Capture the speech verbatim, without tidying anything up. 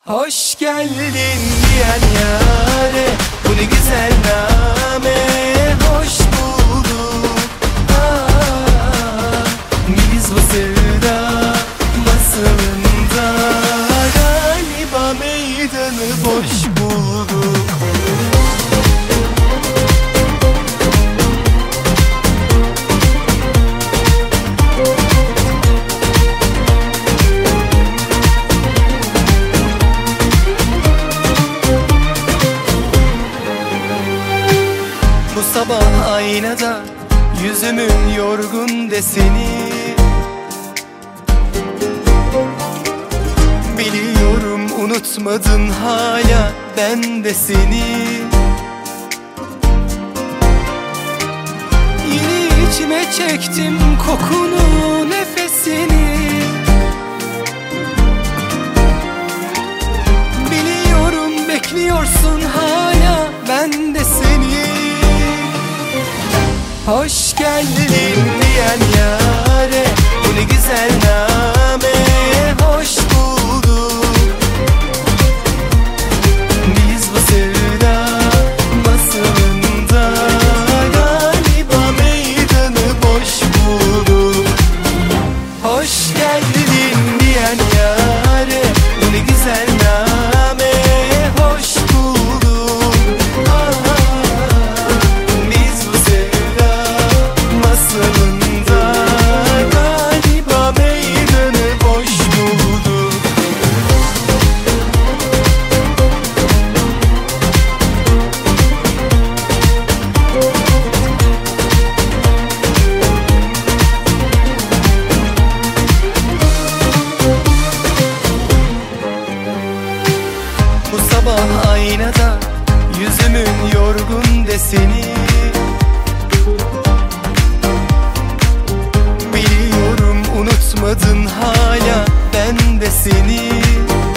Hoş geldin diyen yâre, bu ne güzel name. Hoş bulduk, ah, biz bu sevda masalında galiba meydanı boş bulduk. Bu sabah aynada yüzümün yorgun deseni, biliyorum unutmadın hala ben de seni. Yine içime çektim kokunu, nefesini. Biliyorum bekliyorsun hala ben de seni. Hoş geldin diyen yâre, bu ne güzel name. Hoş bulduk, biz bu sevda masalında galiba meydanı boş bulduk. Hoş geldin diyen yâre, bu ne güzel name. Hoş bulduk, ah, biz bu sevda masalında galiba meydanı boş bulduk. Bu sabah aynada yüzümün yorgun deseni, biliyorum unutmadın hala ben de seni.